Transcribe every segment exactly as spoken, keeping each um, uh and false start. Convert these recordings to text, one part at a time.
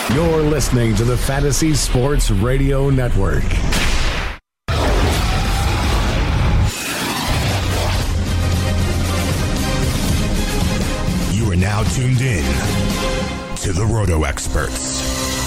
You're listening to the Fantasy Sports Radio Network. You are now tuned in to the Roto Experts.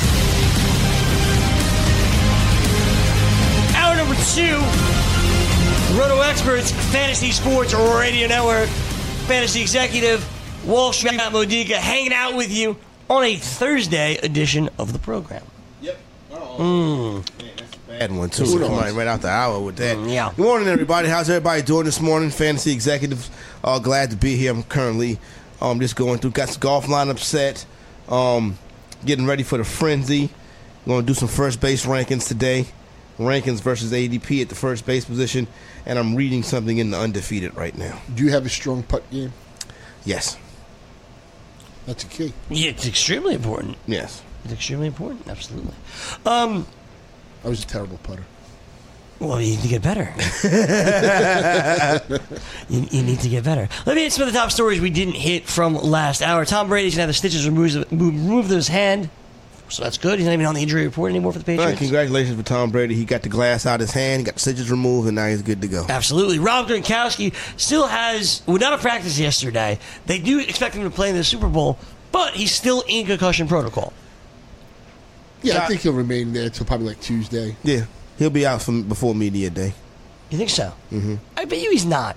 Hour number two, Roto Experts, Fantasy Sports Radio Network, Fantasy Executive, Wall Street Matt Modica, hanging out with you on a Thursday edition of the program. Yep. Mm. That's a bad one, too. We're right, right out the hour with that. Mm, yeah. Good morning, everybody. How's everybody doing this morning? Fantasy Executives, uh, glad to be here. I'm currently um, just going through, got some golf lineup set, um, getting ready for the frenzy. Going to do some first base rankings today. Rankings versus A D P at the first base position, and I'm reading something in the undefeated right now. Do you have a strong putt game? Yes. That's a key. Yeah, it's extremely important. Yes. It's extremely important, absolutely. Um, I was a terrible putter. Well, you need to get better. you, you need to get better. Let me hit some of the top stories we didn't hit from last hour. Tom Brady's going to have the stitches removed, removed of his hand. So that's good. He's not even on the injury report anymore for the Patriots. Right, congratulations for Tom Brady. He got the glass out of his hand, he got the stitches removed, and now he's good to go. Absolutely. Rob Gronkowski still has, well, not a practice yesterday. They do expect him to play in the Super Bowl, but he's still in concussion protocol. Yeah, I think he'll remain there until probably like Tuesday. Yeah, he'll be out from before media day. You think so? Mm-hmm. I bet you he's not.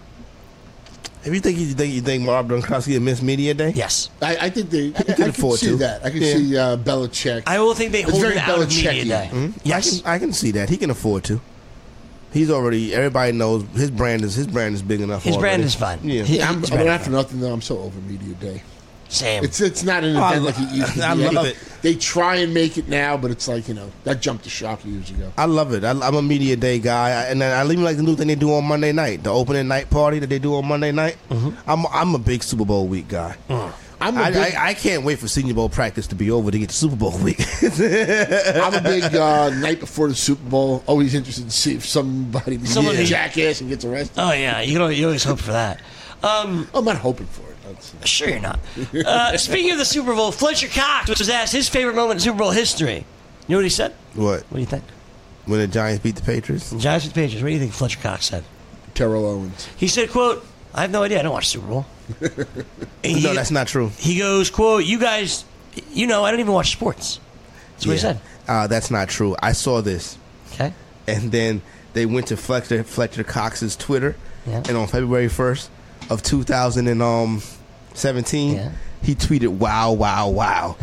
If you think you think you think Rob Gronkowski will miss media day? Yes, I, I think they. I, I, I can afford see to. that. I can Yeah. see uh, Belichick. I will think they It's hold very him out of media Belichick-y. day. Mm-hmm. Yes, I can I can see that. He can afford to. He's already. Everybody knows his brand is his brand is big enough. his already. brand is fine. Yeah, He- Yeah, I'm, his I brand mean, is not for nothing though. I'm so over media day. Same. It's it's not an Oh, I event lo- like it used to be. I I love know it. They try and make it now, but it's like you know that jumped the shark years ago. I love it. I, I'm a media day guy, I, and I even like the new thing they do on Monday night, the opening night party that they do on Monday night. Mm-hmm. I'm I'm a big Super Bowl week guy. Mm. I'm a I, big, I, I can't wait for Senior Bowl practice to be over to get to Super Bowl week. I'm a big uh, night before the Super Bowl. Always interested to see if somebody becomes Somebody- a jackass and gets arrested. oh yeah, you know you always hope for that. Um, I'm not hoping for it. That's, Sure you're not. Uh, speaking of the Super Bowl, Fletcher Cox was asked his favorite moment in Super Bowl history. You know what he said? What? What do you think? When the Giants beat the Patriots? The Giants with the Patriots. What do you think Fletcher Cox said? Terrell Owens. He said, quote, I have no idea. I don't watch Super Bowl. he, No, that's not true. He goes, quote, you guys, you know, I don't even watch sports. That's what he Yeah. said. Uh, that's not true. I saw this, Okay. and then they went to Fletcher Fletcher Cox's Twitter, Yeah. and on February first of two thousand seventeen, Yeah. he tweeted, "Wow, wow, wow."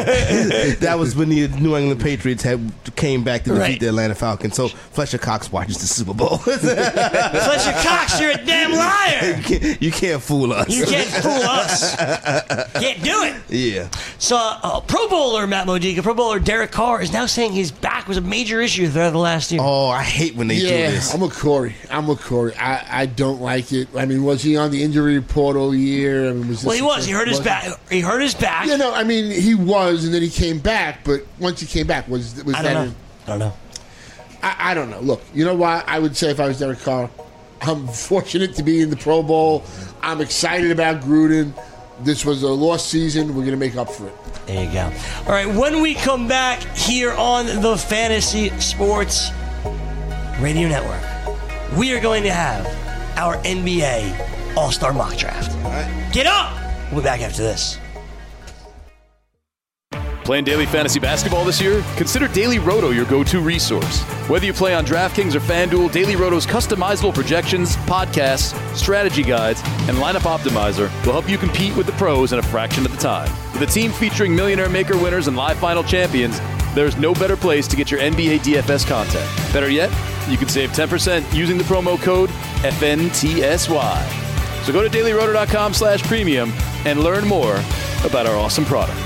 That was when the New England Patriots had came back to defeat Right. the Atlanta Falcons. So Fletcher Cox watches the Super Bowl. Fletcher Cox, you're a damn liar. you, can't, you can't fool us. You can't fool us. Can't do it. Yeah. So, uh, Pro Bowler Matt Modica, Pro Bowler Derek Carr is now saying his back was a major issue throughout the last year. Oh, I hate when they Yeah, do this. I'm with Corey. I'm with Corey. I, I don't like it. I mean, was he on the injury report all year? I mean, was this well, he was. He hurt his was- back. He hurt his back. Yeah, no, I mean, he was, and then he came back. But once he came back, was was I that? don't know. a- I don't know. I, I don't know. Look, you know what? I would say if I was Derek Carr, I'm fortunate to be in the Pro Bowl. I'm excited about Gruden. This was a lost season. We're going to make up for it. There you go. All right, when we come back here on the Fantasy Sports Radio Network, we are going to have our N B A All-Star Mock Draft. Get up! We'll be back after this. Playing daily fantasy basketball this year? Consider Daily Roto your go-to resource. Whether you play on DraftKings or FanDuel, Daily Roto's customizable projections, podcasts, strategy guides, and lineup optimizer will help you compete with the pros in a fraction of the time. With a team featuring Millionaire Maker winners and live final champions, there's no better place to get your N B A D F S content. Better yet, you can save ten percent using the promo code F N T S Y. So go to dailyroto.com slash premium and learn more about our awesome product.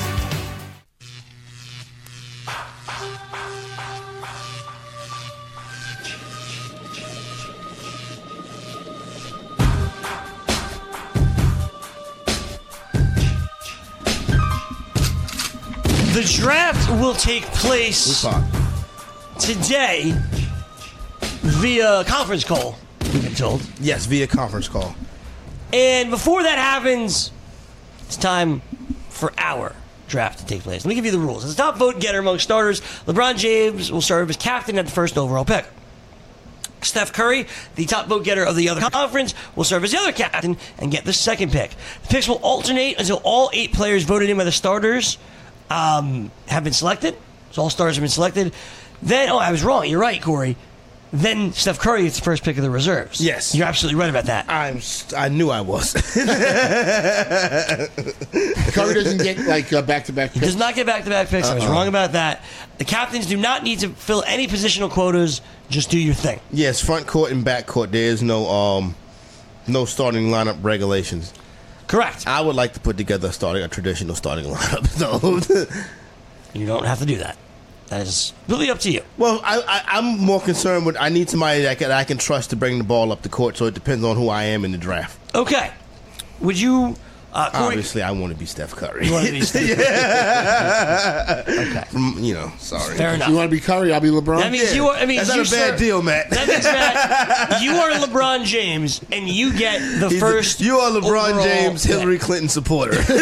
The draft will take place today via conference call, we've been told. Yes, via conference call. And before that happens, it's time for our draft to take place. Let me give you the rules. As the top vote getter among starters, LeBron James will serve as captain at the first overall pick. Steph Curry, the top vote getter of the other conference, will serve as the other captain and get the second pick. The picks will alternate until all eight players voted in by the starters um, have been selected. So all starters have been selected. Then, oh, I was wrong. You're right, Corey. Then Steph Curry gets the first pick of the reserves. Yes. You're absolutely right about that. I'm. I knew I was. Curry doesn't get like uh, back-to-back He picks. does not get back-to-back picks. I was wrong about that. The captains do not need to fill any positional quotas. Just do your thing. Yes, front court and back court. There is no um, no starting lineup regulations. Correct. I would like to put together a starting a traditional starting lineup. So, You don't have to do that. That is really up to you. well, I, I, I'm more concerned with I need somebody that I, can, that I can trust to bring the ball up the court. So it depends on who I am in the draft. Okay. Would you... Uh, Corey, Obviously, I want to be Steph Curry. you want to be Steph Curry? Okay. Mm, you know, sorry. Fair If enough. you want to be Curry, I'll be LeBron. That means you are. I mean, That's not you a bad serve- deal, Matt. That means that you are LeBron James, and you get the He's a- first. you are LeBron overall James, pick. Hillary Clinton supporter. It's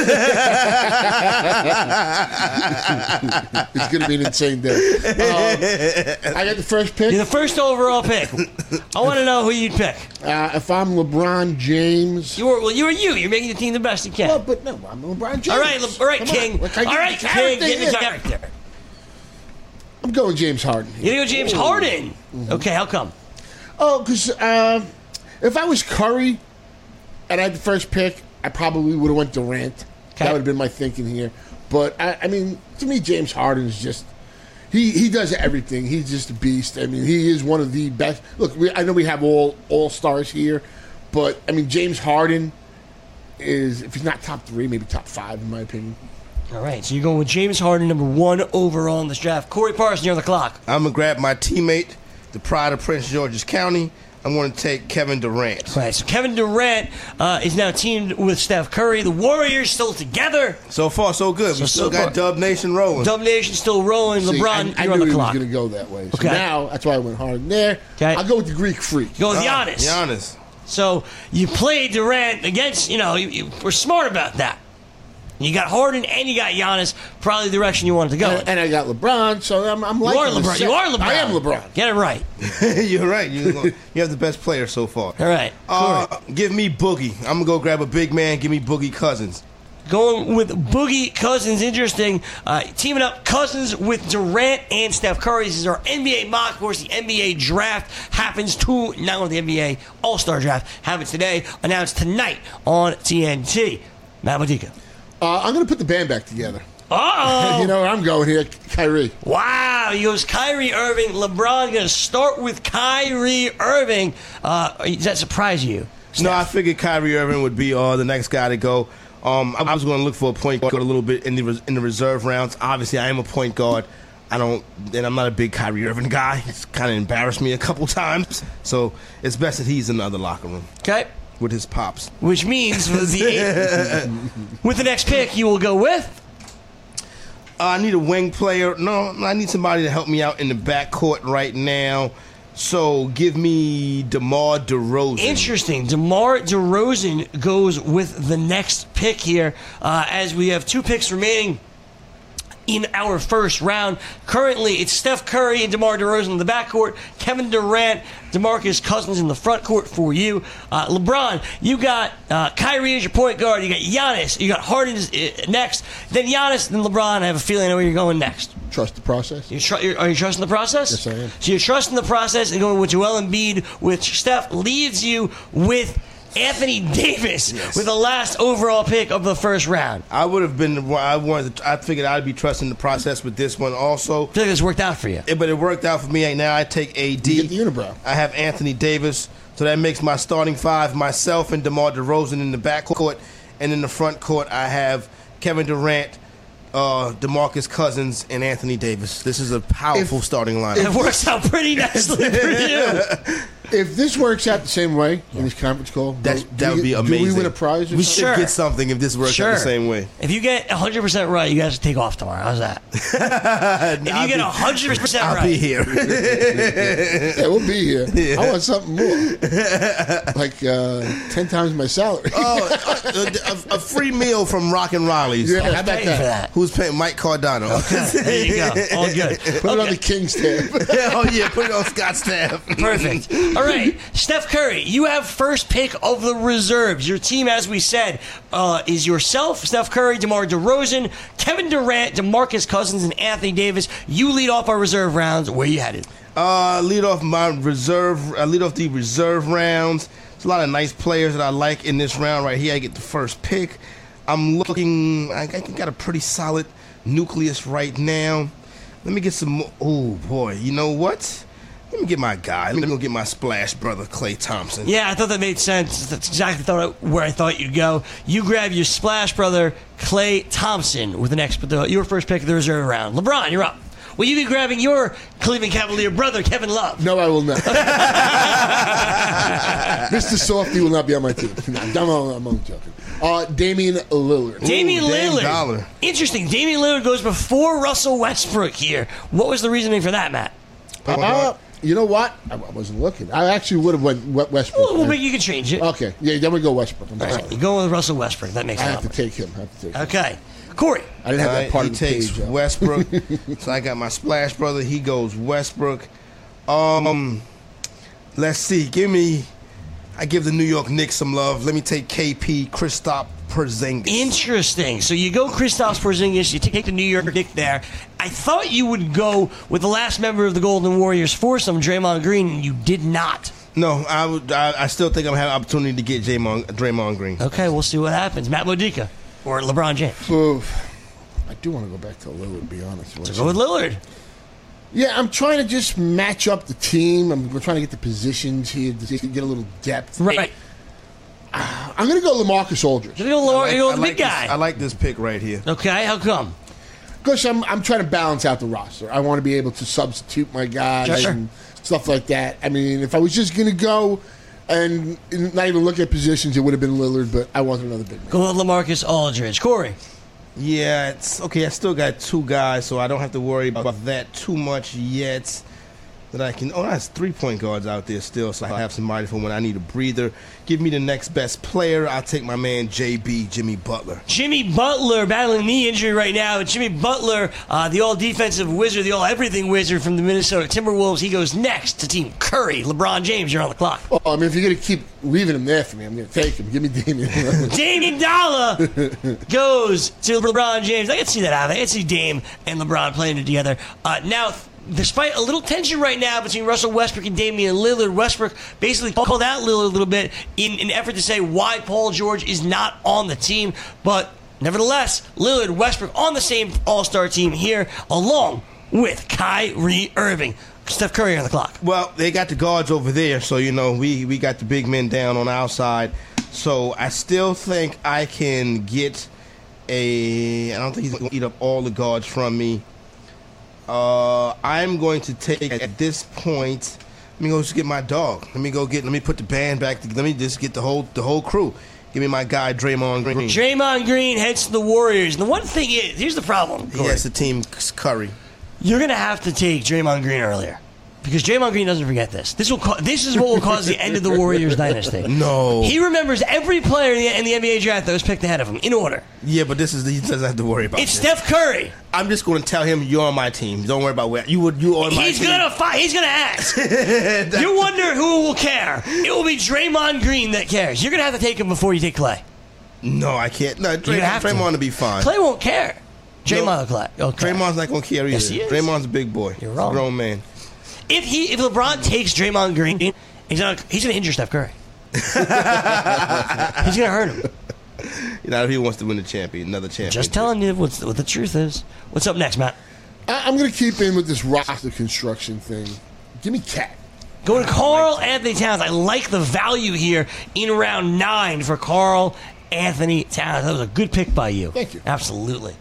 going to be an insane day. Um, I got the first pick. You're the first overall pick. I want to know who you'd pick. Uh, if I'm LeBron James. You were well. You are you. You're making the team the best you can. Well, but no, I'm LeBron James. all right, Le- all right, Come King. on. Like, I all get right, the King. character Get the here. character. I'm going James Harden. You're gonna go James Harden. Okay, how come? Oh, because uh, if I was Curry and I had the first pick, I probably would have went Durant. Okay. That would have been my thinking here. But, I, I mean, to me, James Harden is just... He, he does everything. He's just a beast. I mean, he is one of the best. Look, we, I know we have all all-stars here, but, I mean, James Harden is, if he's not top three, maybe top five, in my opinion. All right, so you're going with James Harden, number one overall in this draft. Corey Parson, you're on the clock. I'm going to grab my teammate, the pride of Prince George's County. I'm going to take Kevin Durant. All right, so Kevin Durant uh, is now teamed with Steph Curry. The Warriors still together. So far, so good. So- we still so got far- Dub Nation rolling. Dub Nation still rolling. See, LeBron, I, I you're on knew the he clock. was going to go that way. So Okay. now, that's why I went Harden there. Okay. I'll go with the Greek Freak. Go with Uh, Giannis. Giannis. So you played Durant against, you know, you, you were smart about that. You got Harden and you got Giannis, probably the direction you wanted to go. And, and I got LeBron, so I'm, I'm you liking are the LeBron. set. You are LeBron. I am LeBron. Get it right. You're right. You you have the best player so far. All right. Uh, Corey. give me Boogie. I'm going to go grab a big man. Give me Boogie Cousins. Going with Boogie Cousins, interesting. Uh, teaming up Cousins with Durant and Steph Curry. This is our N B A mock. Of course, the N B A draft happens to, not only the N B A All-Star draft, happens today, announced tonight on T N T. Matt Modica. Uh, I'm going to put the band back together. Uh-oh. You know where I'm going here, Kyrie. Wow, he goes Kyrie Irving. LeBron going to start with Kyrie Irving. Uh, does that surprise you? No, I figured Kyrie Irving would be uh, the next guy to go. Um, I was going to look for a point guard a little bit in the res- in the reserve rounds. Obviously, I am a point guard. I don't, and I'm not a big Kyrie Irving guy. It's kind of embarrassed me a couple times. So it's best that he's in the other locker room Okay. with his pops. Which means with the, with the next pick, you will go with? Uh, I need a wing player. No, I need somebody to help me out in the backcourt right now. So give me DeMar DeRozan. Interesting. DeMar DeRozan goes with the next pick here uh, as we have two picks remaining in our first round. Currently, it's Steph Curry and DeMar DeRozan in the backcourt, Kevin Durant, DeMarcus Cousins in the front court for you. Uh, LeBron, you got uh, Kyrie as your point guard. You got Giannis. You got Harden uh, next. Then Giannis, then LeBron. I have a feeling I know where you're going next. Trust the process. You tr- you're, are you trusting the process? Yes, I am. So you're trusting the process and going with Joel Embiid, which Steph leaves you with Anthony Davis Yes. with the last overall pick of the first round. I would have been. I wanted. To, I figured I'd be trusting the process with this one also. I feel like this worked out for you. Eh, But it worked out for me. Right now, I take A D. You get the unibrow. I have Anthony Davis, so that makes my starting five myself and DeMar DeRozan in the backcourt, and in the front court I have Kevin Durant, uh, DeMarcus Cousins, and Anthony Davis. This is a powerful If- starting lineup. It works out pretty nicely for you. If this works out the same way in this conference call, That- do that we would be get- Do we amazing. win a prize or We something? Sure. Get something if this works Sure. out the same way. If you get one hundred percent right, you guys can take off tomorrow. How's that? If you I'll get be- one hundred percent I'll right. be here. Yeah, we'll be here. I want something more. Like uh, ten times my salary. Oh, a, a, a free meal from Rockin' Raleigh's. Yeah, how about pay for that? that. Who's paying Mike Cardano? Okay, there you go. All good. Put Okay. it on the Kings tab. Oh, yeah, put it on Scott's tab. Perfect. All right, Steph Curry, you have first pick of the reserves. Your team, as we said, uh, is yourself, Steph Curry, DeMar DeRozan, Kevin Durant, DeMarcus Cousins, and Anthony Davis. You lead off our reserve rounds. Where you headed? Uh, lead off my reserve. I lead off the reserve rounds. There's a lot of nice players that I like in this round right here. I get the first pick. I'm looking. I, I got a pretty solid nucleus right now. Let me get some more. Oh boy, you know what? Let me get my guy. Let me go get my splash brother, Klay Thompson. Yeah, I thought that made sense. That's exactly thought where I thought you'd go. You grab your splash brother, Klay Thompson, with the next your first pick of the reserve round. LeBron, you're up. Will you be grabbing your Cleveland Cavalier brother, Kevin Love? No, I will not. Mister Softy will not be on my team. No, I'm, I'm only joking. Uh, Damian Lillard. Damian Ooh, Dame Lillard. Dollar. Interesting. Damian Lillard goes before Russell Westbrook here. What was the reasoning for that, Matt? Uh, you know what? I, I wasn't looking. I actually would have went Westbrook. Well, well, but you can change it. Okay. Yeah, then we go Westbrook. I'm All sorry. right, you go with Russell Westbrook. That makes I a have lot to more. take him. I have to take him. Okay. Corey. I didn't have that Alright, part he of the takes page. uh, Westbrook. So I got my splash brother. He goes Westbrook. Um, let's see. Give me. I give the New York Knicks some love. Let me take K P, Kristaps Porzingis. Interesting. So you go Kristaps Porzingis. You take the New York Knicks there. I thought you would go with the last member of the Golden Warriors foursome, Draymond Green, and you did not. No, I would. I, I still think I'm having an opportunity to get Draymond, Draymond Green. Okay, we'll see what happens. Matt Modica or LeBron James. Oof. I do want to go back to Lillard, to be honest with So you. go with Lillard. Yeah, I'm trying to just match up the team. I'm trying to get the positions here to get a little depth. Right. I'm going to go LaMarcus Aldridge. You're going to I like, go I with the like big this, guy. I like this pick right here. Okay, how come? Because I'm, I'm trying to balance out the roster. I want to be able to substitute my guys Sure. and stuff like that. I mean, if I was just going to go and not even look at positions, it would have been Lillard, but I wanted another big man. Go with LaMarcus Aldridge. Corey. Yeah, it's okay. I still got two guys, so I don't have to worry about that too much yet. That I can. Oh, that's three point guards out there still, so I have somebody for when I need a breather. Give me the next best player. I'll take my man J B, Jimmy Butler. Jimmy Butler battling knee injury right now. Jimmy Butler, uh, the all-defensive wizard, the all-everything wizard from the Minnesota Timberwolves. He goes next to Team Curry. LeBron James, you're on the clock. Oh, I mean, if you're going to keep leaving him there for me, I'm going to take him. Give me Damian Lillard. Dame Dollar goes to LeBron James. I can see that happen. I can see Dame and LeBron playing it together. Uh, now, despite a little tension right now between Russell Westbrook and Damian Lillard, Westbrook basically called out Lillard a little bit in an effort to say why Paul George is not on the team. But nevertheless, Lillard, Westbrook on the same all-star team here, along with Kyrie Irving. Steph Curry on the clock. Well, they got the guards over there, so you know we we got the big men down on our side. So I still think I can get a. I don't think he's going to eat up all the guards from me. Uh, I'm going to take at this point. Let me go just get my dog. Let me go get. Let me put the band back. Let me just get the whole the whole crew. Give me my guy Draymond Green. Draymond Green heads to the Warriors. And the one thing is, here's the problem. He Corey. has the team Curry. You're going to have to take Draymond Green earlier. Because Draymond Green doesn't forget this. This will ca- this is what will cause the end of the Warriors dynasty. No. He remembers every player in the, in the N B A draft that was picked ahead of him, in order. Yeah, but this is he doesn't have to worry about. It's this. Steph Curry. I'm just going to tell him you're on my team. Don't worry about where you would. You on my He's team. gonna fight. He's gonna ask. You wonder who will care. It will be Draymond Green that cares. You're gonna have to take him before you take Clay. No, I can't. No, Dray- You have to. Draymond to be fine. Clay won't care. Draymond No. will Clay. Okay. Draymond's not going to care either. Yes, he is. Draymond's a big boy. You're He's wrong. a grown man. If he if LeBron takes Draymond Green, he's gonna he's gonna injure Steph Curry. He's gonna hurt him. You know, if he wants to win the champion, another champion. Just telling you what's, what the truth is. What's up next, Matt? I, I'm going to keep in with this roster construction thing. Give me Cat. Going to Carl Anthony Towns. I like the value here in round nine for Carl Anthony Towns. That was a good pick by you. Thank you. Absolutely.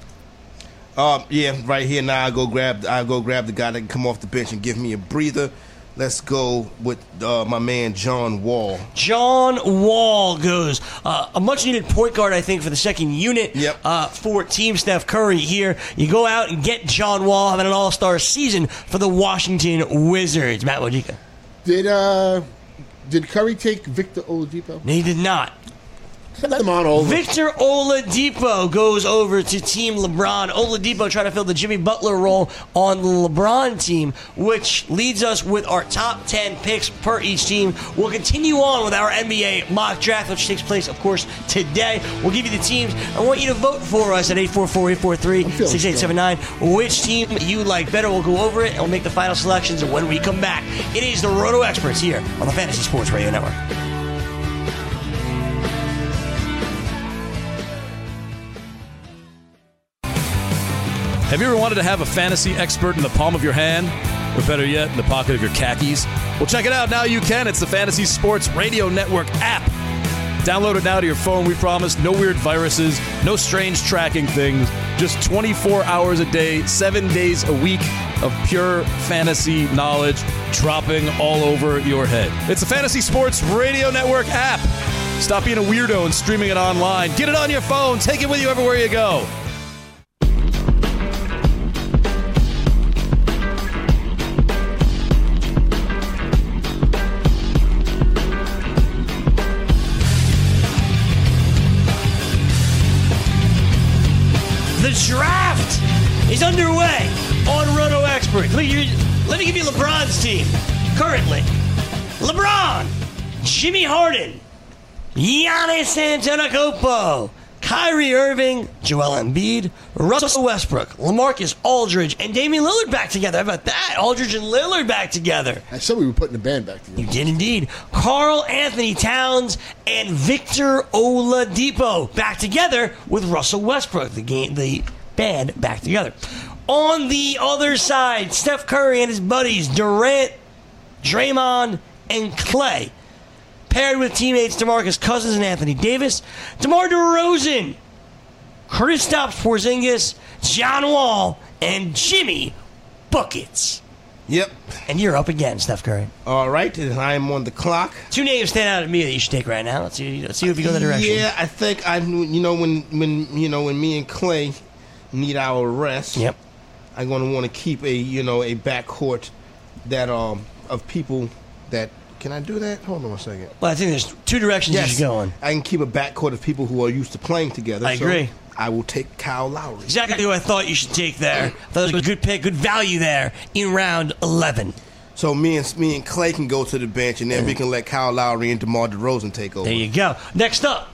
Um, yeah, right here now. I go grab. I go grab the guy that can come off the bench and give me a breather. Let's go with uh, my man John Wall. John Wall goes. Uh, a much-needed point guard, I think, for the second unit. Yep. Uh, for Team Steph Curry here. You go out and get John Wall having an all-star season for the Washington Wizards. Matt Modica. Did uh, did Curry take Victor Oladipo? No, he did not. Send them on over. Victor Oladipo goes over to Team LeBron. Oladipo trying to fill the Jimmy Butler role on the LeBron team, which leads us with our top ten picks per each team. We'll continue on with our N B A mock draft, which takes place, of course, today. We'll give you the teams. I want you to vote for us at eight four four, eight four three, six eight seven nine. Which team you like better? We'll go over it and we'll make the final selections when we come back. It is the Roto Experts here on the Fantasy Sports Radio Network. Have you ever wanted to have a fantasy expert in the palm of your hand? Or better yet, in the pocket of your khakis? Well, check it out. Now you can. It's the Fantasy Sports Radio Network app. Download it now to your phone. We promise no weird viruses, no strange tracking things. Just twenty-four hours a day, seven days a week of pure fantasy knowledge dropping all over your head. It's the Fantasy Sports Radio Network app. Stop being a weirdo and streaming it online. Get it on your phone. Take it with you everywhere you go. The draft is underway on Roto Expert. Let me, let me give you LeBron's team. Currently, LeBron, Jimmy Harden, Giannis Antetokounmpo, Kyrie Irving, Joel Embiid, Russell Westbrook, LaMarcus Aldridge, and Damian Lillard back together. How about that? Aldridge and Lillard back together. I said we were putting the band back together. You did indeed. Karl Anthony Towns and Victor Oladipo back together with Russell Westbrook. The game, the band back together. On the other side, Steph Curry and his buddies Durant, Draymond, and Clay, paired with teammates DeMarcus Cousins and Anthony Davis, DeMar DeRozan, Kristaps Porzingis, John Wall, and Jimmy Buckets. Yep. And you're up again, Steph Curry. All right, and I'm on the clock. Two names stand out at me that you should take right now. Let's see, let's see if you go in the direction. Yeah, I think I, you know, when when you know when me and Clay need our rest. Yep. I'm going to want to keep a you know a backcourt that um of people that. Can I do that? Hold on a second. Well, I think there's two directions yes, you should go in. I can keep a backcourt of people who are used to playing together. I so agree. I will take Kyle Lowry. Exactly who I thought you should take there. I thought it was a good pick, good value there in round eleven. So me and me and Clay can go to the bench, and then we can let Kyle Lowry and DeMar DeRozan take over. There you go. Next up.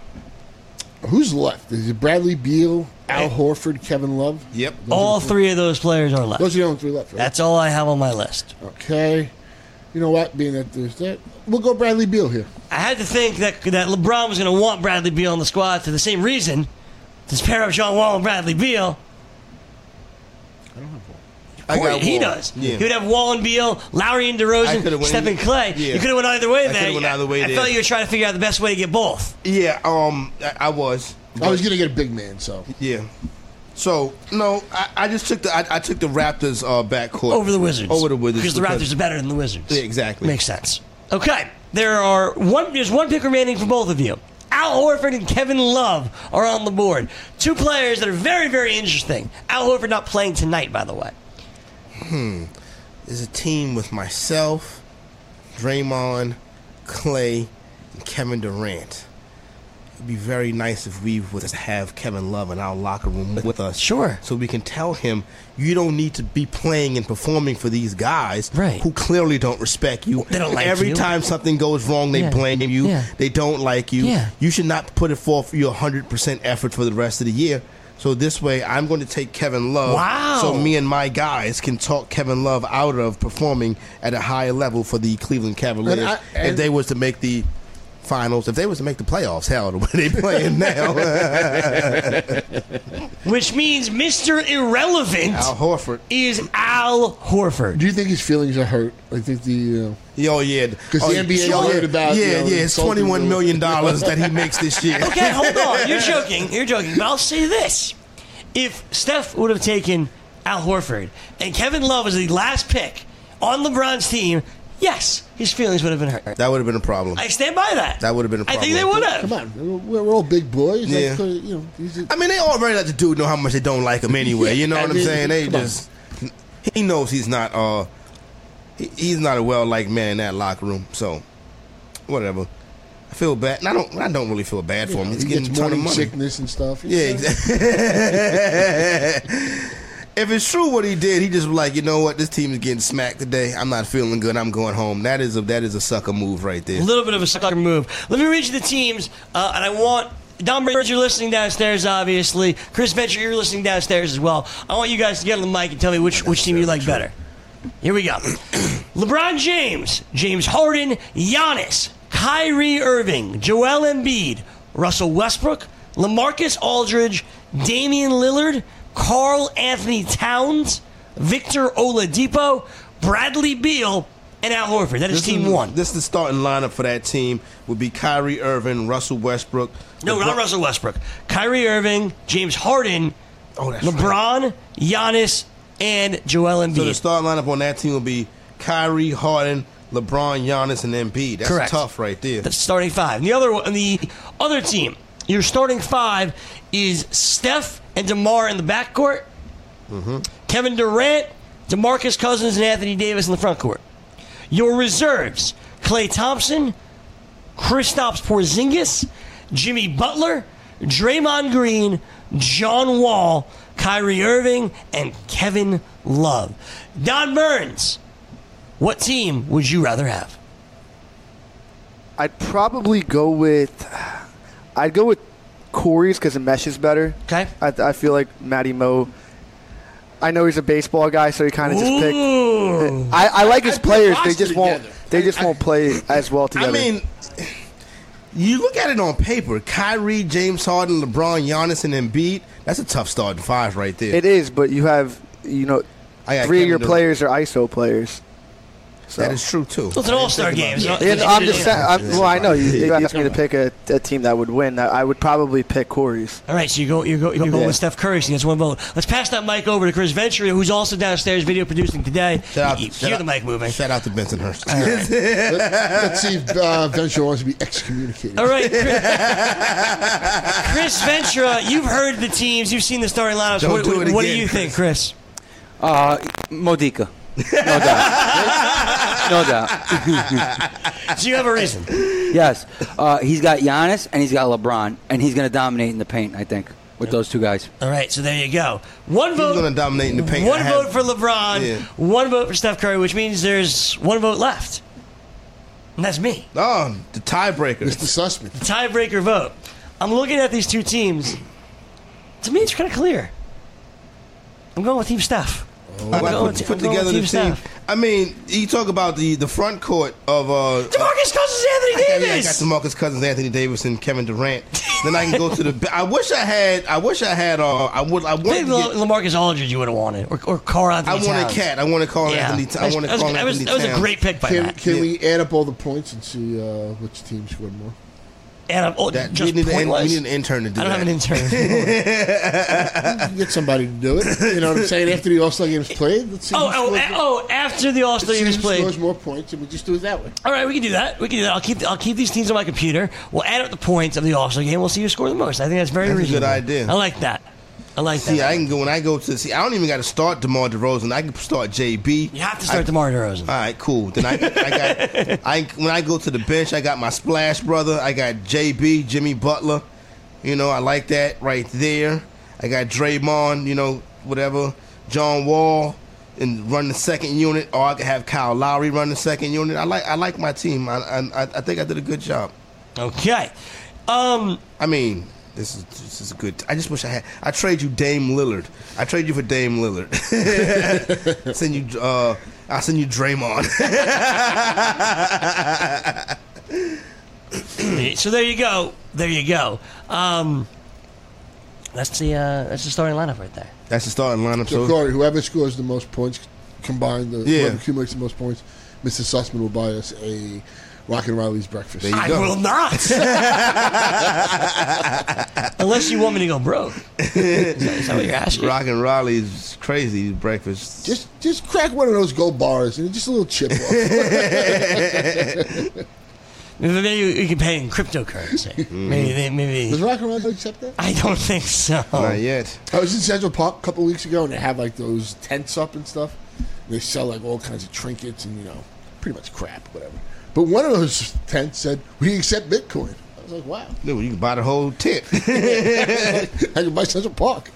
Who's left? Is it Bradley Beal, Al Horford, Kevin Love? Yep. All three of those players are left. Those are the only three left, right? That's all I have on my list. Okay. You know what? Being that there's that, we'll go Bradley Beal here. I had to think that that LeBron was going to want Bradley Beal on the squad for the same reason. To pair up John Wall and Bradley Beal. I don't have one. I got He Wall. does. Yeah. He would have Wall and Beal, Lowry and I DeRozan, could've went- Stephen Clay. yeah. You could have went either way I there. could've went either way I there. felt you were trying to figure out the best way to get both. Yeah. Um. I, I was. I was going to get a big man, so. Yeah. So no, I, I just took the I, I took the Raptors uh, backcourt Over the Wizards. Over the Wizards Because the Raptors are better than the Wizards. Yeah, exactly. Makes sense. Okay. There are one. There's one pick remaining for both of you. Al Horford and Kevin Love are on the board. Two players that are very, very interesting. Al Horford not playing tonight, by the way. Hmm. There's a team with myself, Draymond, Clay, and Kevin Durant. It'd be very nice if we would have Kevin Love in our locker room with us. Sure. So we can tell him, you don't need to be playing and performing for these guys Right. who clearly don't respect you. They don't like Every you. time something goes wrong, they Yeah. blame you. Yeah. They don't like you. Yeah. You should not put it forth your one hundred percent effort for the rest of the year. So this way, I'm going to take Kevin Love. Wow. So me and my guys can talk Kevin Love out of performing at a higher level for the Cleveland Cavaliers And I- and- if they was to make the finals. If they was to make the playoffs, hell, the way they playing now. Which means Mister Irrelevant Al Horford. is Al Horford. Do you think his feelings are hurt? I think the. Uh, Yo, yeah. Because oh, the N B A yeah, worried about, Yeah, you know, yeah. It's insulting twenty-one million dollars that he makes this year. Okay, hold on. You're joking. You're joking. But I'll say this. If Steph would have taken Al Horford and Kevin Love was the last pick on LeBron's team, yes, his feelings would have been hurt. That would have been a problem. I stand by that. That would have been a I problem. think they would have. come on, we're, we're all big boys. Yeah. Like, uh, you know, these are- I mean, they already let the dude know how much they don't like him anyway. You know I what I'm mean, saying? They come on. just he knows he's not uh he, he's not a well liked man in that locker room. So whatever. I feel bad. And I don't. I don't really feel bad for him. He's he getting gets a ton of morning money. sickness and stuff. Yeah, exactly. If it's true what he did, he just was like, you know what, this team is getting smacked today. I'm not feeling good. I'm going home. That is a that is a sucker move right there. A little bit of a sucker move. Let me read you the teams, uh, and I want Don Burns, you're listening downstairs, obviously. Chris Venture, you're listening downstairs as well. I want you guys to get on the mic and tell me which which team you like better. Here we go. LeBron James, James Harden, Giannis, Kyrie Irving, Joel Embiid, Russell Westbrook, LaMarcus Aldridge, Damian Lillard, Karl Anthony Towns, Victor Oladipo, Bradley Beal, and Al Horford. That is This team is, one. This is the starting lineup for that team. Would be Kyrie Irving, Russell Westbrook. No, LeBron- not Russell Westbrook. Kyrie Irving, James Harden, Oh, that's LeBron, Giannis, and Joel Embiid. So the starting lineup on that team will be Kyrie, Harden, LeBron, Giannis, and Embiid. That's Correct. tough right there. That's starting five. And the other one, the other team, your starting five is Steph and DeMar in the backcourt, Mm-hmm. Kevin Durant, DeMarcus Cousins, and Anthony Davis in the front court. Your reserves: Klay Thompson, Kristaps Porzingis, Jimmy Butler, Draymond Green, John Wall, Kyrie Irving, and Kevin Love. Don Burns, what team would you rather have? I'd probably go with. I'd go with Corey's because it meshes better. Okay. I, I feel like Matty Mo. I know he's a baseball guy, so he kind of just picked. Ooh. I, I like his I put players. They Boston just won't. together. They just I- won't play as well together. I mean, you look at it on paper. Kyrie, James Harden, LeBron, Giannis, and Embiid. That's a tough starting five right there. it is, but you have you know I got three of Kevin your Durant. players are I S O players. So. That is true too. Well, it's an all-star game. so- And I'm just saying. I'm, well, I know you, you Yeah. asked me to pick a, a team that would win. I would probably pick Corey's. All right, so you go, you go, you go Yeah. with Steph Curry. So that's one vote. Let's pass that mic over to Chris Ventura, who's also downstairs video producing today. Shout out, you shout hear out- the mic moving. Shout out to Bensonhurst. Let, let's see if uh, Venture wants to be excommunicated. All right, Chris, Chris Ventura, you've heard the teams, you've seen the starting lineups. Don't What, do what, it what do again, you think, Chris? Uh, Modica. No doubt. No doubt. So you have a reason. Yes. Uh, he's got Giannis and he's got LeBron, and he's going to dominate in the paint, I think, with those two guys. All right, so there you go. One He's vote. going to dominate in the paint. One I have- vote for LeBron. Yeah. One vote for Steph Curry, which means there's one vote left, and that's me. Oh, the tiebreaker. Mister Sussman. Tiebreaker vote. I'm looking at these two teams. To me, it's kind of clear. I'm going with Team Steph. Oh, I'm why going put, with- put I'm going together with the Team team. Steph. I mean, you talk about the, the front court of uh, DeMarcus Cousins, Anthony I got, yeah, I got Davis. DeMarcus Cousins, Anthony Davis, and Kevin Durant. Then I can go to the. I wish I had. I wish I had. Uh, I would. I I wanted. think To get, LaMarcus Aldridge you would have wanted, or, or Karl I Anthony wanted Towns. Cat. I wanted Carl Yeah. Anthony. I wanted that was, Carl that was, Anthony. that was a Towns. great pick by Can, Matt. can Yeah. we add up all the points and see uh, which team scored more? And I'm, oh, That, just we, need an, we pointless. need an intern to do I don't that. have an intern. You can get somebody to do it. You know what I'm saying? After the All-Star game is played, let's see oh, who oh, scores a- more. oh! After the All-Star Let's see game is who played. scores more points, and we just do it that way. All right, we can do that. We can do that. I'll keep I'll keep these teams on my computer. We'll add up the points of the All-Star game. We'll see who scored the most. I think that's very That's a good reasonable. idea. I like that. I like See, that. I can go when I go to see. I don't even got to start DeMar DeRozan. I can start J B. you have to start I, DeMar DeRozan. All right, cool. Then I, I got. I when I go to the bench, I got my splash brother. I got J B, Jimmy Butler. You know, I like that right there. I got Draymond. You know, whatever. John Wall and run the second unit, or I could have Kyle Lowry run the second unit. I like. I like my team. I. I, I think I did a good job. Okay. Um. I mean, this is this is good. I just wish I had. I trade you Dame Lillard. I trade you for Dame Lillard. send you. Uh, I'll send you Draymond. So there you go. There you go. Um. That's the uh, that's the starting lineup right there. That's the starting lineup. So, So Corey, whoever scores the most points combined, the, Yeah. whoever accumulates the most points, Mister Sussman will buy us a Rock and Riley's breakfast. There you I go. will not. Unless you want me to go broke. Is that, is that what you're asking? Rock and Raleigh's crazy breakfast. Just, just crack one of those gold bars and just a little chip off. Maybe you, you can pay in cryptocurrency. Maybe they, maybe. Does Rock and Riley accept that? I don't think so. Not yet. I was in Central Park a couple of weeks ago, and they have like those tents up and stuff. They sell like all kinds of trinkets and you know, pretty much crap, whatever. But one of those tents said, we accept Bitcoin. I was like, wow. Dude, you can buy the whole tent. I can buy Central Park.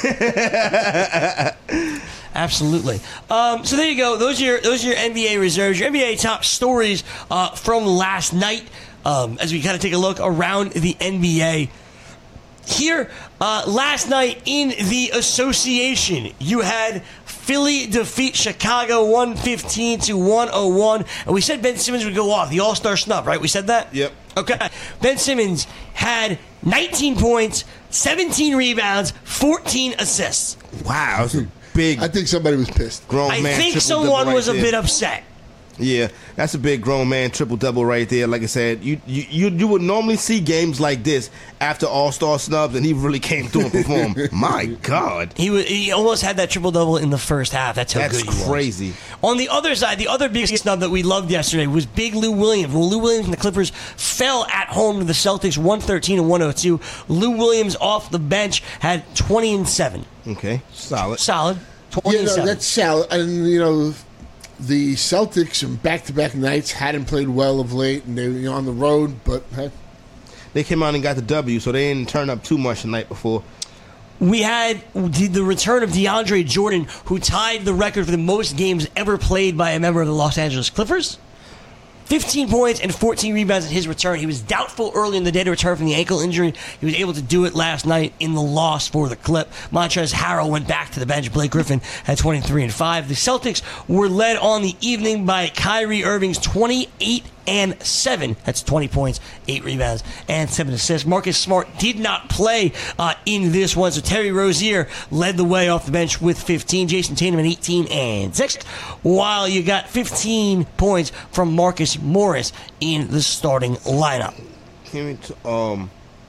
Absolutely. Um, so there you go. Those are your, those are your N B A reserves, your N B A top stories uh, from last night um, as we kind of take a look around the N B A. Here, uh, last night in the association, you had Philly defeat Chicago one fifteen to one oh one. And we said Ben Simmons would go off, the all-star snub, right? We said that? Yep. Okay. Ben Simmons had nineteen points, seventeen rebounds, fourteen assists. Wow, that's a big. I think somebody was pissed. Grown I man. think someone right was a there. bit upset. Yeah, that's a big grown man triple double right there. Like I said, you you you, you would normally see games like this after All Star snubs, and he really came through and performed. My God, He was, he almost had that triple double in the first half. That's how that's good he was. crazy. On the other side, the other big snub that we loved yesterday was Big Lou Williams. Well, Lou Williams and the Clippers fell at home to the Celtics, one thirteen to one oh two. Lou Williams off the bench had twenty and seven. Okay, solid. Solid. twenty Yeah, and no, seven. that's salad. And, you know, the Celtics in back-to-back nights hadn't played well of late, and they were on the road, but hey. They came out and got the W, so they didn't turn up too much the night before. We had the the return of DeAndre Jordan, who tied the record for the most games ever played by a member of the Los Angeles Clippers. fifteen points and fourteen rebounds in his return. He was doubtful early in the day to return from the ankle injury. He was able to do it last night in the loss for the Clip. Montrezl Harrell went back to the bench. Blake Griffin had twenty-three and five. The Celtics were led on the evening by Kyrie Irving's twenty-eight and seven. That's twenty points, eight rebounds, and seven assists. Marcus Smart did not play uh, in this one, so Terry Rozier led the way off the bench with fifteen. Jason Tatum at eighteen and six, while you got fifteen points from Marcus Morris in the starting lineup. Give me t- um,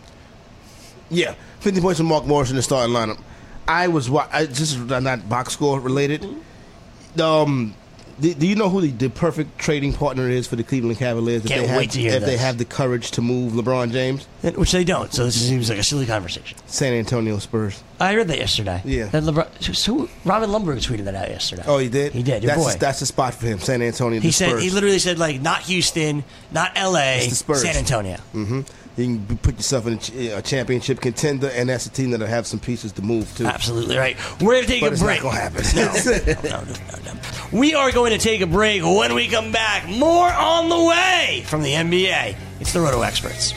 yeah, fifty points from Mark Morris in the starting lineup. I was wa- I, this is not box score related. Um. Do, do you know who the, the perfect trading partner is for the Cleveland Cavaliers? If Can't they have, wait to hear If they this. have the courage to move LeBron James? Which they don't, so this seems like a silly conversation. San Antonio Spurs. I read that yesterday. Yeah. That LeBron, so Robin Lumberg tweeted that out yesterday. Oh, he did? He did, your that's boy. The, that's the spot for him, San Antonio. He the said Spurs. he literally said like not Houston, not L A, It's the Spurs. San Antonio. Mm-hmm. You can b- put yourself in a, ch- a championship contender, and that's a team that'll have some pieces to move to. Absolutely right. We're going to take But a it's break. not gonna happen. No, no, no, no, no. We are going to take a break. When we come back, more on the way from the N B A. It's the Roto Experts.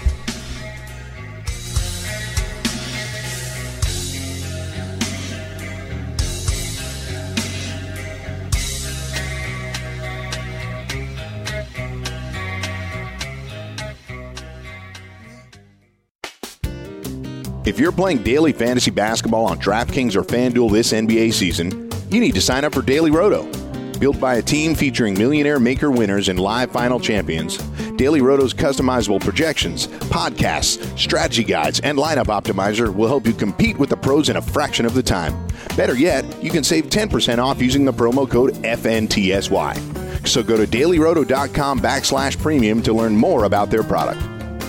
If you're playing daily fantasy basketball on DraftKings or FanDuel this N B A season, you need to sign up for Daily Roto. Built by a team featuring millionaire maker winners and live final champions, Daily Roto's customizable projections, podcasts, strategy guides, and lineup optimizer will help you compete with the pros in a fraction of the time. Better yet, you can save ten percent off using the promo code F N T S Y. So go to dailyroto.com backslash premium to learn more about their product.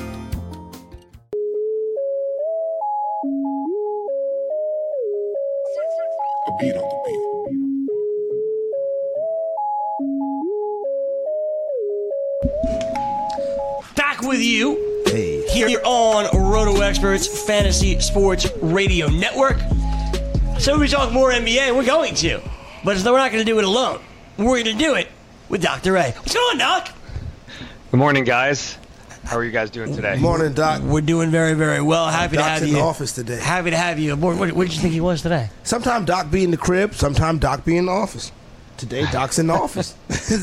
A beat on the beat. Back with you Hey. here on Roto Experts Fantasy Sports Radio Network. So we talk more N B A, and we're going to. But we're not going to do it alone. We're going to do it with Doctor A. What's going on, Doc? Good morning, guys. How are you guys doing today? Morning, Doc. We're doing very, very well. Happy to Doc's have in you. the office today. Happy to have you aboard. What, what did you think he was today? Sometimes Doc be in the crib, sometimes Doc be in the office. Today, Doc's in the office.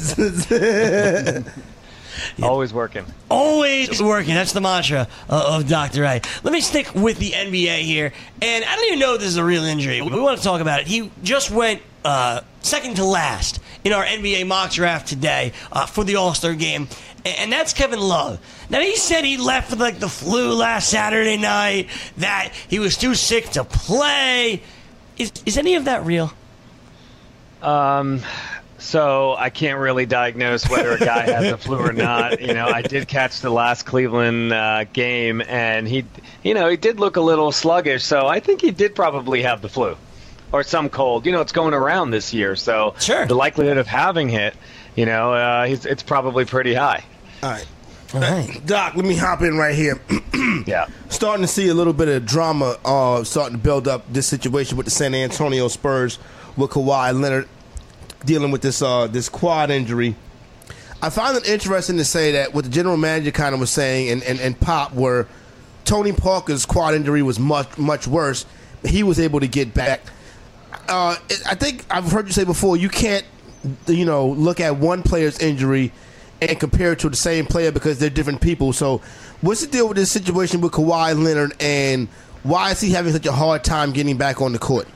Always working. Always working. That's the mantra uh, of Doctor A. Let me stick with the N B A here. And I don't even know if this is a real injury. We want to talk about it. He just went uh, second to last in our N B A mock draft today uh, for the All-Star game. And that's Kevin Love. Now, he said he left with like the flu last Saturday night, that he was too sick to play. Is, is any of that real? Um, so I can't really diagnose whether a guy has the flu or not. You know, I did catch the last Cleveland uh, game, and he, you know, he did look a little sluggish. So I think he did probably have the flu or some cold. You know, it's going around this year, so Sure. the likelihood of having it, you know, uh, it's, it's probably pretty high. All right. All right. Doc, let me hop in right here. Yeah. Starting to see a little bit of drama uh, starting to build up this situation with the San Antonio Spurs with Kawhi Leonard dealing with this uh, this quad injury. I find it interesting to say that what the general manager kind of was saying and, and, and Pop were Tony Parker's quad injury was much, much worse. He was able to get back. Uh, I think I've heard you say before, you can't, you know, look at one player's injury and compare it to the same player because they're different people. So what's the deal with this situation with Kawhi Leonard, and why is he having such a hard time getting back on the court?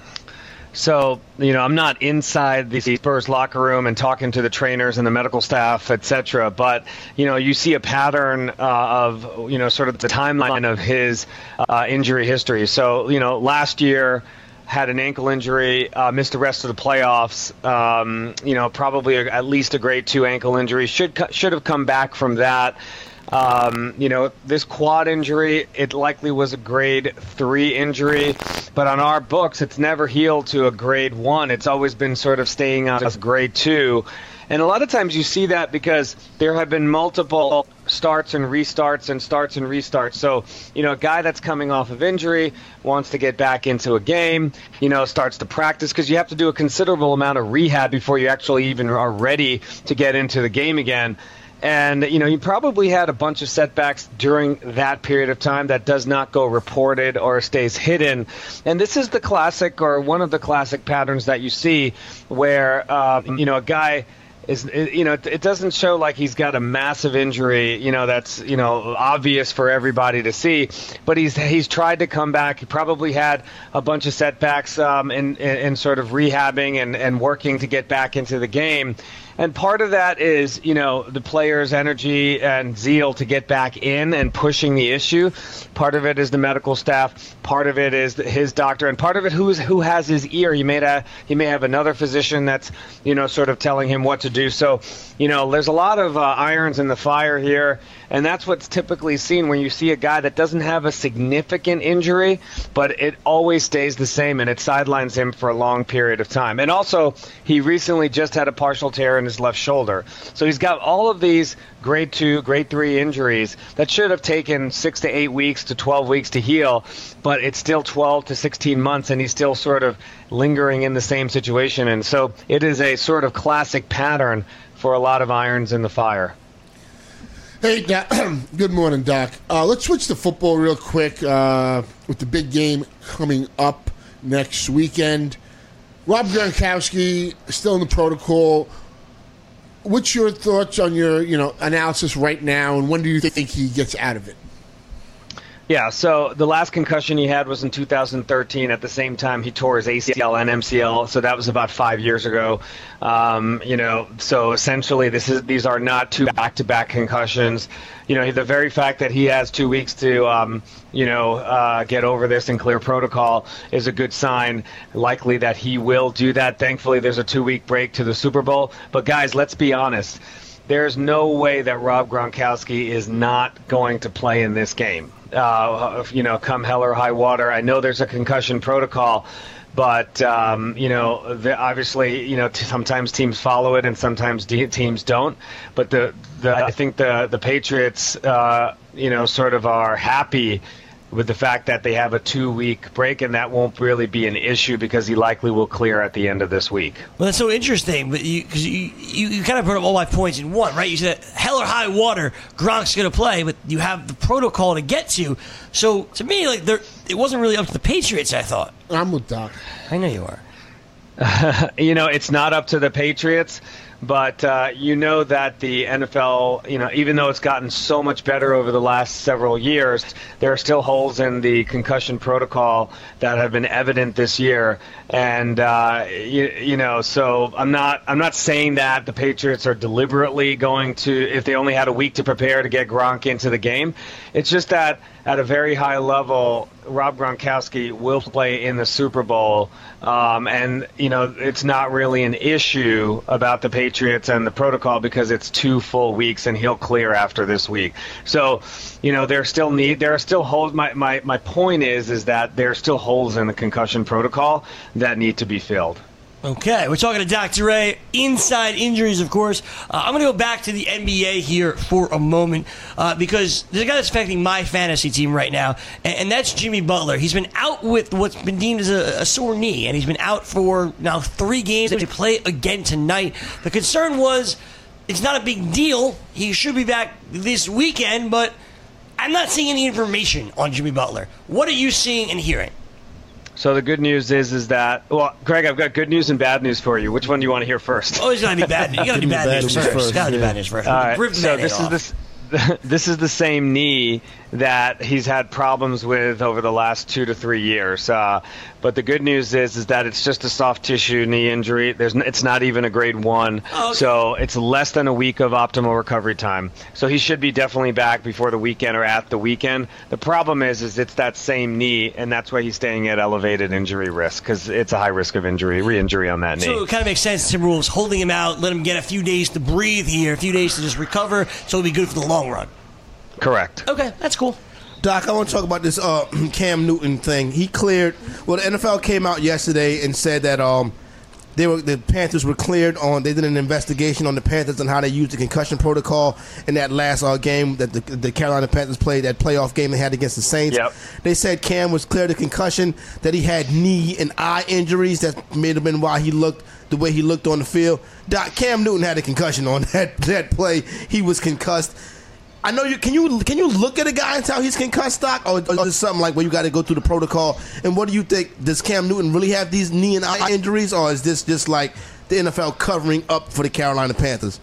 So, you know, I'm not inside the Spurs locker room and talking to the trainers and the medical staff, et cetera. But, you know, you see a pattern uh, of, you know, sort of the timeline of his uh, injury history. So, you know, last year had an ankle injury, uh, missed the rest of the playoffs. Um, you know, probably a, at least a grade two ankle injury. Should should have come back from that. Um, you know, this quad injury, it likely was a grade three injury, but on our books, it's never healed to a grade one. It's always been sort of staying out as grade two. And a lot of times you see that because there have been multiple starts and restarts and starts and restarts. So, you know, a guy that's coming off of injury wants to get back into a game, you know, starts to practice because you have to do a considerable amount of rehab before you actually even are ready to get into the game again. And, you know, you probably had a bunch of setbacks during that period of time that does not go reported or stays hidden. And this is the classic, or one of the classic patterns that you see where, uh, you know, a guy is, you know, it doesn't show like he's got a massive injury, you know, that's, you know, obvious for everybody to see, but he's he's tried to come back. He probably had a bunch of setbacks um, in, in, in sort of rehabbing and, and working to get back into the game. And part of that is, you know, the players' energy and zeal to get back in and pushing the issue. Part of it is the medical staff. Part of it is his doctor, and part of it who's who has his ear. He may have he may have another physician that's, you know, sort of telling him what to do. So, you know, there's a lot of uh, irons in the fire here, and that's what's typically seen when you see a guy that doesn't have a significant injury, but it always stays the same, and it sidelines him for a long period of time. And also, he recently just had a partial tear in his left shoulder. So he's got all of these grade two, grade three injuries that should have taken six to eight weeks to twelve weeks to heal, but it's still twelve to sixteen months, and he's still sort of lingering in the same situation. And so it is a sort of classic pattern for a lot of irons in the fire. Hey, Doc. Good morning, Doc. Uh, let's switch to football real quick uh, with the big game coming up next weekend. Rob Gronkowski still in the protocol. What's your thoughts on your, you know, analysis right now, and when do you think he gets out of it? Yeah, so the last concussion he had was in two thousand thirteen. At the same time, he tore his A C L and M C L, so that was about five years ago. Um, you know, so essentially, this is these are not two back-to-back concussions. You know, the very fact that he has two weeks to, um, you know, uh, get over this and clear protocol is a good sign. Likely that he will do that. Thankfully, there's a two-week break to the Super Bowl. But guys, let's be honest. There's no way that Rob Gronkowski is not going to play in this game. Uh, you know, come hell or high water. I know there's a concussion protocol, but, um, you know, the, obviously, you know, t- sometimes teams follow it and sometimes de- teams don't. But the, the I think the, the Patriots, uh, you know, sort of are happy with the fact that they have a two-week break, and that won't really be an issue because he likely will clear at the end of this week. Well, that's so interesting, but you, cause you, you, you kind of brought up all my points in one, right? You said hell or high water, Gronk's going to play, but you have the protocol to get to. So, to me, like there, it wasn't really up to the Patriots, I thought. I'm with Doc. I know you are. You know, it's not up to the Patriots. But uh, you know that the N F L, you know, even though it's gotten so much better over the last several years, there are still holes in the concussion protocol that have been evident this year. And uh, you, you know, so I'm not I'm not saying that the Patriots are deliberately going to, if they only had a week to prepare to get Gronk into the game. It's just that at a very high level, Rob Gronkowski will play in the Super Bowl. Um, and, you know, it's not really an issue about the Patriots and the protocol because it's two full weeks and he'll clear after this week. So, you know, there still need there are still holes. My, my, my point is is that there are still holes in the concussion protocol that need to be filled. Okay, we're talking to Doctor Ray. Inside injuries, of course. Uh, I'm going to go back to the N B A here for a moment uh, because there's a guy that's affecting my fantasy team right now, and, and that's Jimmy Butler. He's been out with what's been deemed as a, a sore knee, and he's been out for now three games. They play again tonight. The concern was it's not a big deal. He should be back this weekend, but I'm not seeing any information on Jimmy Butler. What are you seeing and hearing? So the good news is, is that well, Greg, I've got good news and bad news for you. Which one do you want to hear first? Oh, it's gotta be bad news. You gotta do bad, bad news first. first. Gotta do bad news first. All right. So this is this. This is the same knee that he's had problems with over the last two to three years. Uh, but the good news is, is that it's just a soft tissue knee injury. There's, n- it's not even a grade one, oh, okay. So it's less than a week of optimal recovery time. So he should be definitely back before the weekend or at the weekend. The problem is, is it's that same knee, and that's why he's staying at elevated injury risk because it's a high risk of injury, re-injury on that knee. So it kind of makes sense. Timberwolves holding him out, let him get a few days to breathe here, a few days to just recover, so it'll be good for the long run. Correct. Okay, that's cool. Doc, I want to talk about this uh, Cam Newton thing. He cleared. Well, the N F L came out yesterday and said that um, they were the Panthers were cleared on. They did an investigation on the Panthers and how they used the concussion protocol in that last uh, game that the, the Carolina Panthers played, that playoff game they had against the Saints. Yep. They said Cam was cleared of concussion, that he had knee and eye injuries. That may have been why he looked the way he looked on the field. Doc, Cam Newton had a concussion on that that play. He was concussed. I know you can you can you look at a guy and tell he's concussed, Doc, or, or is it something like where you got to go through the protocol? And what do you think? Does Cam Newton really have these knee and eye injuries, or is this just like the N F L covering up for the Carolina Panthers?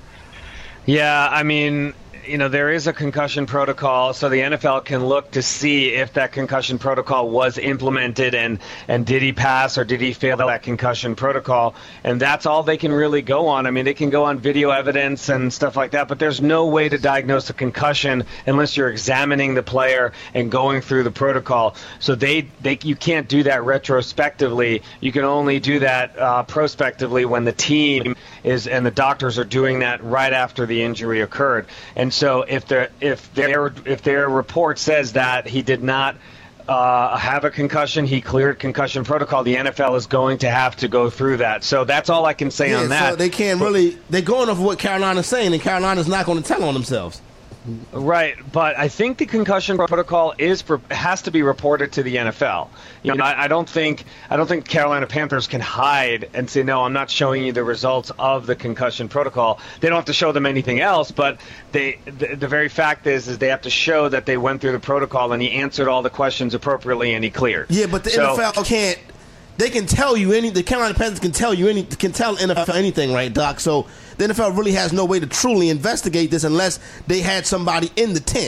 Yeah, I mean, you know, there is a concussion protocol, so the N F L can look to see if that concussion protocol was implemented and, and did he pass or did he fail that concussion protocol. And that's all they can really go on. I mean, they can go on video evidence and stuff like that, but there's no way to diagnose a concussion unless you're examining the player and going through the protocol. So they, they you can't do that retrospectively. You can only do that uh, prospectively when the team is and the doctors are doing that right after the injury occurred. And so if their if their if their report says that he did not uh, have a concussion, he cleared concussion protocol, the N F L is going to have to go through that. So that's all I can say yeah, on that. So they can't really they're going off of what Carolina's saying, and Carolina's not going to tell on themselves. Right, but I think the concussion protocol is has to be reported to the N F L. You know, I, I don't think I don't think Carolina Panthers can hide and say, no, I'm not showing you the results of the concussion protocol. They don't have to show them anything else, but they the, the very fact is is they have to show that they went through the protocol and he answered all the questions appropriately and he cleared. Yeah, but the so, N F L can't. They can tell you any. The Carolina Panthers can tell you any. Can tell N F L anything, right, Doc? So the N F L really has no way to truly investigate this unless they had somebody in the tent.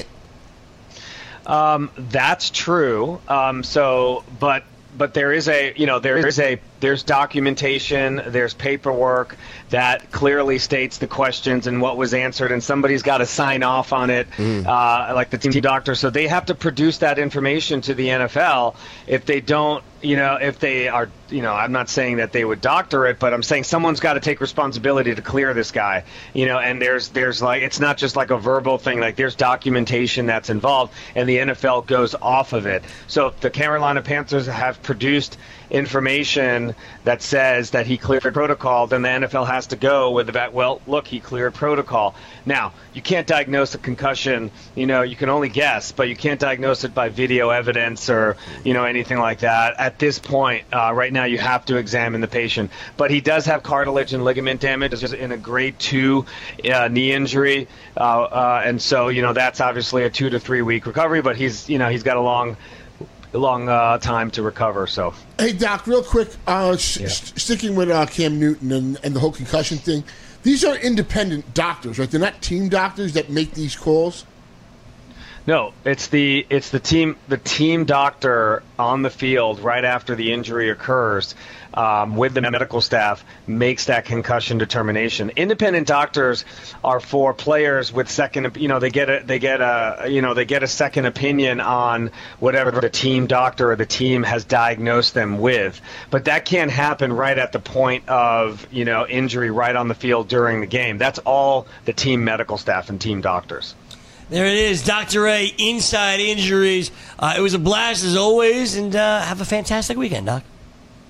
Um, that's true. Um, so, but but there is a you know there is a there's documentation, there's paperwork that clearly states the questions and what was answered, and somebody's got to sign off on it, mm. uh, like the team doctor. So they have to produce that information to the N F L. If they don't, you know, if they are, you know, I'm not saying that they would doctor it, but I'm saying someone's got to take responsibility to clear this guy, you know, and there's, there's like, it's not just like a verbal thing, like there's documentation that's involved, and the N F L goes off of it. So if the Carolina Panthers have produced information that says that he cleared protocol, then the N F L has to go with the fact, well, look, he cleared protocol. Now, you can't diagnose a concussion, you know, you can only guess, but you can't diagnose it by video evidence or, you know, anything like that. At this point, uh, right now, you have to examine the patient. But he does have cartilage and ligament damage in a grade two uh, knee injury. Uh, uh, and so, you know, that's obviously a two to three week recovery, but he's, you know, he's got a long a long uh, time to recover. So, hey Doc, real quick, uh, sh- yeah. sh- sticking with uh, Cam Newton and, and the whole concussion thing, these are independent doctors, right? They're not team doctors that make these calls. No, it's the it's the team the team doctor on the field right after the injury occurs um, with the medical staff makes that concussion determination. Independent doctors are for players with second, you know, they get a they get a you know they get a second opinion on whatever the team doctor or the team has diagnosed them with. But that can't happen right at the point of, you know, injury right on the field during the game. That's all the team medical staff and team doctors. There it is, Doctor Ray, Inside Injuries. Uh, it was a blast as always, and uh, have a fantastic weekend, Doc.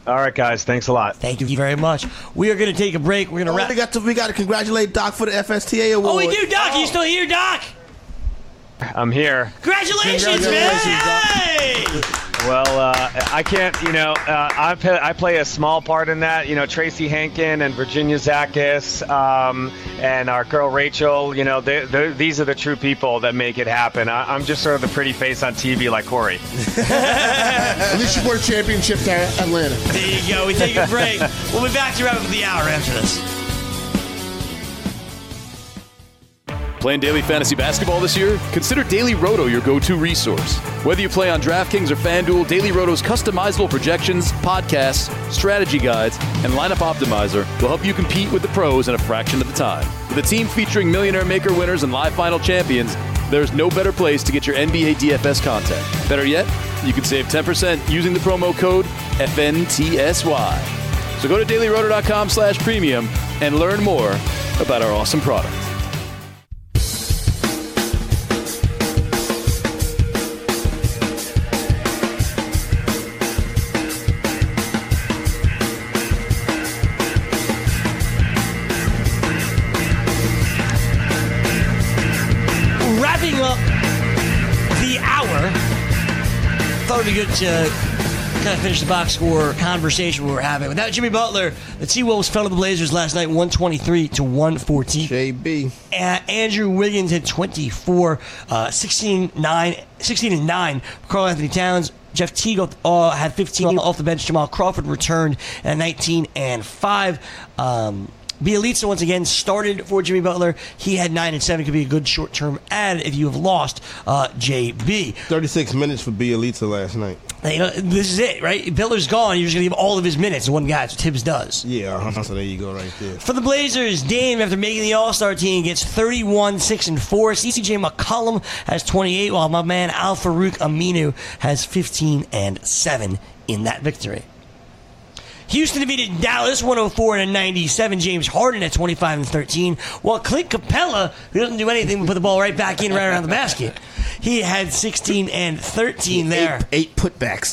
All right, guys. Thanks a lot. Thank you very much. We are going to take a break. We're going to Oh, wrap. we got to we got to congratulate Doc for the F S T A award. Oh, we do, Doc. Are you still here, Doc? I'm here. Congratulations, Congratulations, man! Hey! Well, uh, I can't, you know, uh, I, play, I play a small part in that. You know, Tracy Hankin and Virginia Zakis um, and our girl Rachel, you know, they, these are the true people that make it happen. I, I'm just sort of the pretty face on T V like Corey. At least you brought a championship to Atlanta. There you go. We take a break. We'll be back to wrap up the hour after this. Playing daily fantasy basketball this year? Consider Daily Roto your go-to resource. Whether you play on DraftKings or FanDuel, Daily Roto's customizable projections, podcasts, strategy guides, and lineup optimizer will help you compete with the pros in a fraction of the time. With a team featuring Millionaire Maker winners and live final champions, there's no better place to get your N B A D F S content. Better yet, you can save ten percent using the promo code F N T S Y. So go to dailyroto.com slash premium and learn more about our awesome product. Up the hour. Thought it'd be good to kind of finish the box score conversation we were having. Without Jimmy Butler, the T-Wolves fell to the Blazers last night, one twenty-three to one fourteen. J B. Uh, Andrew Wiggins had twenty-four, uh, sixteen, nine, sixteen and nine. Karl Anthony Towns, Jeff Teague uh, had fifteen off the bench. Jamal Crawford returned at nineteen and five. Um, Bielitsa once again started for Jimmy Butler. He had nine and seven. Could be a good short-term add if you have lost uh, J B. thirty-six minutes for Bielitsa last night. You know, this is it, right? Butler's gone. You're just going to give all of his minutes to one guy. That's what Tibbs does. Yeah, uh-huh. So there you go right there. For the Blazers, Dame, after making the All-Star team, gets thirty-one, six, and four. C C J McCollum has twenty-eight, while my man Al-Farouq Aminu has fifteen and seven in that victory. Houston defeated Dallas one oh four to ninety-seven. James Harden at twenty-five and thirteen. While Clint Capella, who doesn't do anything but put the ball right back in, right around the basket, he had sixteen and thirteen there. Eight, eight putbacks.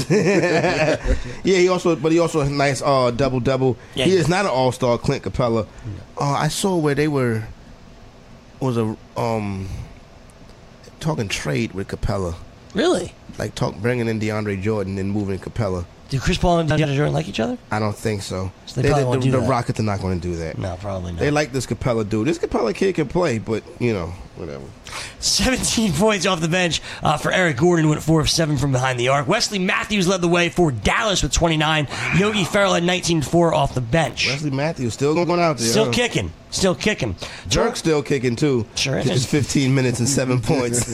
Yeah, he also, but he also had a nice uh, double double. Yeah, he yeah. is not an all star, Clint Capella. Uh, I saw where they were was a um talking trade with Capella, Really? like talk bringing in DeAndre Jordan and moving Capella. Do Chris Paul and DeAndre Jordan like each other? I don't think so. So they probably won't the do the that. Rockets are not going to do that. No, probably not. They like this Capella dude. This Capella kid can play, but you know, whatever. seventeen points off the bench uh, for Eric Gordon, went four of seven from behind the arc. Wesley Matthews led the way for Dallas with twenty-nine. Yogi Ferrell had nineteen four off the bench. Wesley Matthews still going out there. Still huh? kicking. Still kicking. Dirk still kicking too. Sure is. Just fifteen minutes and seven points.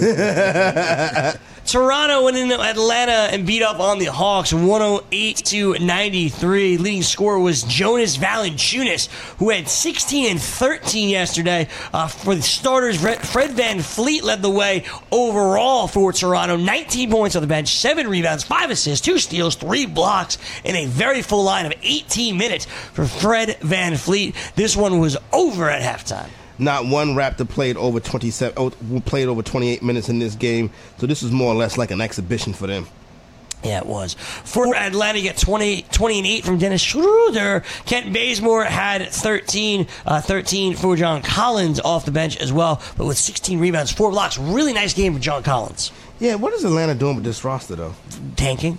Toronto went into Atlanta and beat up on the Hawks one oh eight to ninety-three. Leading scorer was Jonas Valanciunas, who had sixteen and thirteen yesterday. Uh, for the starters, Fred Van Fleet led the way overall for Toronto. nineteen points on the bench, seven rebounds, five assists, two steals, three blocks, in a very full line of eighteen minutes for Fred Van Fleet. This one was over at halftime. Not one Raptor played over twenty-seven, oh, played over twenty-eight minutes in this game. So this is more or less like an exhibition for them. Yeah, it was. For Atlanta, you get twenty, twenty and eight from Dennis Schroeder. Kent Bazemore had thirteen, uh, thirteen for John Collins off the bench as well, but with sixteen rebounds, four blocks. Really nice game for John Collins. Yeah, what is Atlanta doing with this roster, though? Tanking.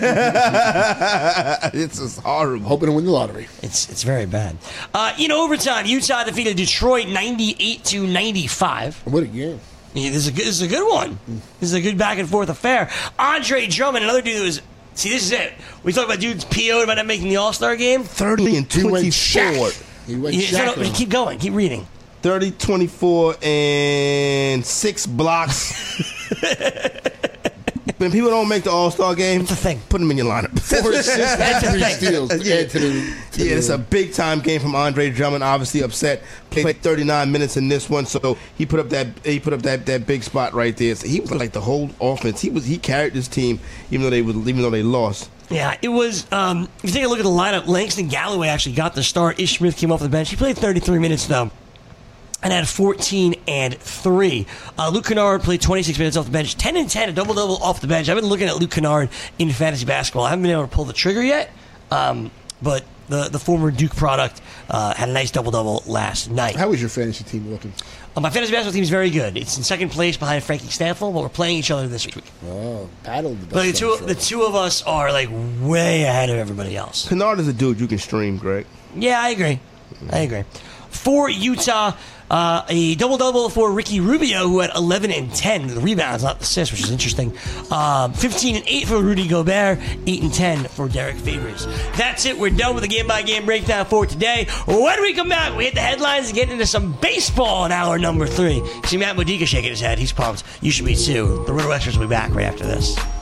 It's just horrible. Hoping to win the lottery. It's it's very bad. Uh, in overtime, Utah defeated Detroit ninety-eight to ninety-five. What a game. Yeah, this is a good, this is a good one. This is a good back and forth affair. Andre Drummond, another dude who was. See, this is it. We talk about dudes P O'd about not making the All Star game. thirty and He went twenty-four. Shaq. He went You- Shaq so no, on. keep going. Keep reading. thirty, twenty-four, and six blocks. When people don't make the All-Star game, It's a thing. put them in your lineup. Four assists and three steals. Yeah. Add to the, to Yeah, the- it's a big-time game from Andre Drummond. Obviously upset. Played thirty-nine minutes in this one, so he put up that he put up that, that big spot right there. So he was like the whole offense. He was he carried this team, even though they was even though they lost. Yeah, it was. Um, if you take a look at the lineup, Langston Galloway actually got the start. Ish Smith came off the bench. He played thirty-three minutes though, and had fourteen and three. Uh, Luke Kennard played twenty-six minutes off the bench, ten and ten, a double double off the bench. I've been looking at Luke Kennard in fantasy basketball. I haven't been able to pull the trigger yet. Um, but the the former Duke product uh, had a nice double double last night. How is your fantasy team looking? Uh, my fantasy basketball team is very good. It's in second place behind Frankie Stanfield, but we're playing each other this week. Oh, battle the best But the two friends, the two of us are like way ahead of everybody else. Kennard is a dude you can stream, Greg. Yeah, I agree. I agree. For Utah, uh, a double-double for Ricky Rubio, who had eleven and ten. The rebounds, not the assists, which is interesting. Um, fifteen and eight for Rudy Gobert. eight and ten for Derek Favors. That's it. We're done with the game-by-game breakdown for today. When we come back, we hit the headlines and get into some baseball in hour number three. See Matt Modica shaking his head. He's pumped. You should be too. The Roto Extras will be back right after this.